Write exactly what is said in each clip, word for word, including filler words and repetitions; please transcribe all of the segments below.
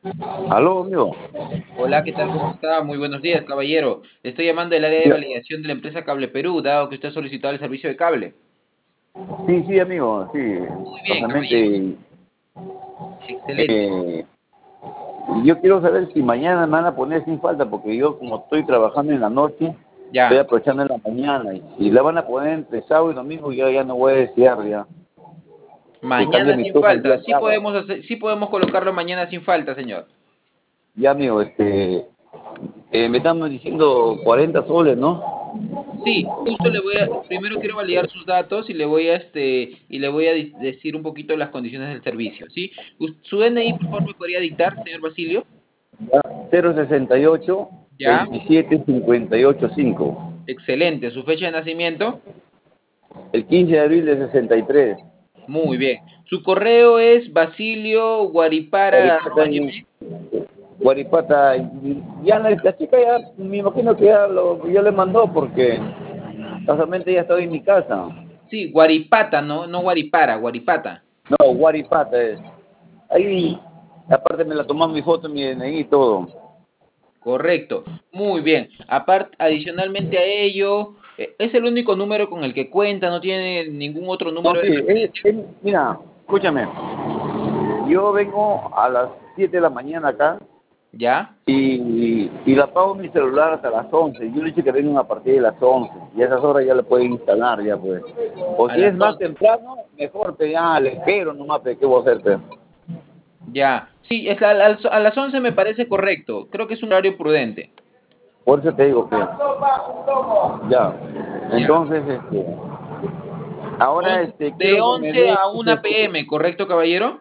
Aló, amigo. Hola, ¿qué tal? ¿Cómo está? Muy buenos días, caballero. Le estoy llamando del área de Ya. validación de la empresa Cable Perú, dado que usted ha solicitado el servicio de cable. Sí, sí, amigo, sí. Muy bien, caballero. Realmente, Excelente. eh, yo quiero saber si mañana me van a poner sin falta, porque yo como estoy trabajando en la noche, estoy Ya. aprovechando en la mañana. Y si la van a poner entre sábado y domingo, yo ya no voy a desear ya. Que cambie Mañana mi sin turno el falta. día Sí sábado. podemos hacer, sí podemos colocarlo mañana sin falta, señor. Ya, amigo, este, eh, me están diciendo cuarenta soles, ¿no? Sí, justo le voy a, primero quiero validar sus datos y le voy a este, y le voy a di- decir un poquito las condiciones del servicio, ¿sí? Us- Su D N I, por favor, me podría dictar, señor Basilio. Cero sesenta y ocho Ya. veintisiete cincuenta y ocho cinco. Excelente. Su fecha de nacimiento. El quince de abril de sesenta y tres. Muy bien. Su correo es basilio guaripara arroba gmail. Guaripata, y ya la, la chica ya, me imagino que ya lo, ya le mandó porque casualmente ya estaba en mi casa. Sí, Guaripata, no, no Guaripara, Guaripata. No, Guaripata es. Ahí, aparte me la tomó mi foto, mi D N I y todo. Correcto. Muy bien. Aparte, adicionalmente a ello, eh, es el único número con el que cuenta, no tiene ningún otro No, número de sí, es- referencia. es- mira, escúchame, yo vengo a las siete de la mañana acá ¿Ya? y, y la pago mi celular hasta las once. Yo le dije que vengan a partir de las once y a esas horas ya le pueden instalar ya pues. O A si es las más once. temprano, mejor, pero ya le espero nomás, pero ¿qué voy a hacer, pero? Ya. Sí, es a, las- a las once me parece correcto. Creo que es un horario prudente. Por eso te digo que, ya, Ya. entonces, este, ahora, Once- este, de quiero que me once des, a una este, p m, ¿correcto, caballero?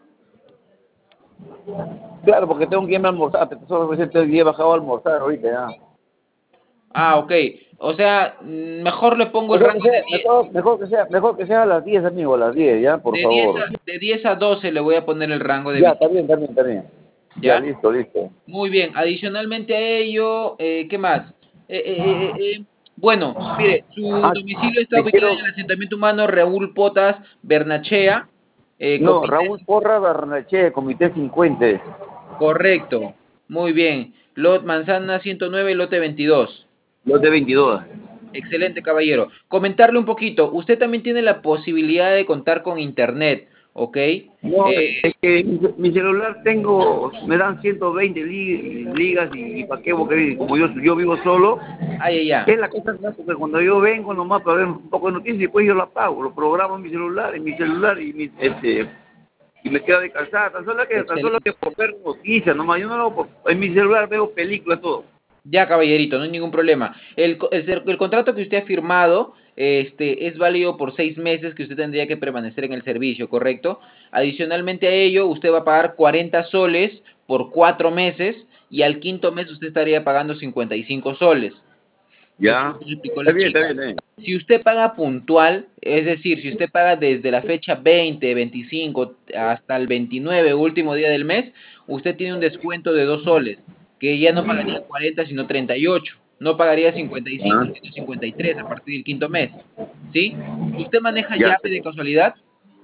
claro, porque tengo que irme a almorzar, te solo recién te he bajado a almorzar ahorita, ya. Ah, ok. O sea, mm, mejor le pongo el Mejor que rango de sea, diez. mejor, mejor que sea, mejor que sea a las diez, amigo, a las diez, ya, por De diez favor. a, de diez a doce le voy a poner el rango de Ya, está visita, bien, está bien, está bien. Ya, ¿ya? listo, listo. Muy bien. Adicionalmente a ello, eh, ¿qué más? Eh, eh, eh, eh, bueno, mire, su Ah, domicilio está te ubicado quiero, en el asentamiento humano Raúl Potas Bernachea, eh, no, Comité. Raúl Porra Barnaché, Comité cincuenta. Correcto. Muy bien. Lot Manzana ciento nueve, lote veintidós. Los de veintidós. Excelente, caballero. Comentarle un poquito, usted también tiene la posibilidad de contar con internet, ¿ok? No, Eh, es que mi, mi celular tengo, me dan ciento veinte li- ligas y, y para qué, porque como yo, yo vivo solo, ay, ay, es ya. la cosa, ¿no? Porque cuando yo vengo nomás para ver un poco de noticias y después yo lo apago, lo programo en mi celular, en mi celular y, mi, este, y me quedo descansada, tan solo que, tan solo que Excelente. por ver noticias nomás, yo no lo, por- en mi celular veo películas, todo. Ya, caballerito, no hay ningún problema. El, co- el, cer- el contrato que usted ha firmado, este, es válido por seis meses que usted tendría que permanecer en el servicio, ¿correcto? Adicionalmente a ello, usted va a pagar cuarenta soles por cuatro meses y al quinto mes usted estaría pagando cincuenta y cinco soles. Eso Ya, me explicó está la bien, está chica. bien, está bien. Si usted paga puntual, es decir, si usted paga desde la fecha veinte, veinticinco hasta el veintinueve, último día del mes, usted tiene un descuento de dos soles, que ya no pagaría cuarenta, sino treinta y ocho. No pagaría cincuenta y cinco, Ya, sino cincuenta y tres a partir del quinto mes. ¿Sí? ¿Usted maneja ya, llave de pero- casualidad?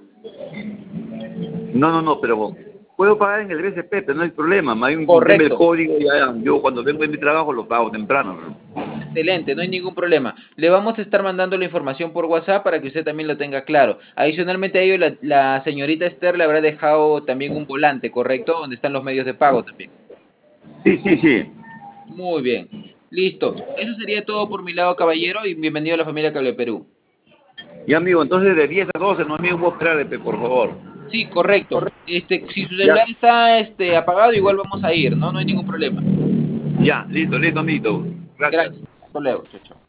no, no, no, pero puedo pagar en el B C P, pero no hay problema, más bien deme el Correcto. código, ya, yo cuando vengo de mi trabajo lo pago temprano. Excelente, no hay ningún problema. Le vamos a estar mandando la información por WhatsApp para que usted también lo tenga claro. Adicionalmente a ello, la, la señorita Esther le habrá dejado también un volante, ¿correcto? Donde están los medios de pago también. Sí, sí, sí. Muy bien. Listo. Eso sería todo por mi lado, caballero, y bienvenido a la familia Cable Perú. Y amigo, entonces de diez a doce, no amigo, puedo esperar, este, por favor. Sí, correcto. Este, si su Ya, celular está este, apagado, igual vamos a ir, ¿no? No hay ningún problema. ya, listo, listo, amiguito. Gracias. Gracias. Hasta luego. Chao, chao.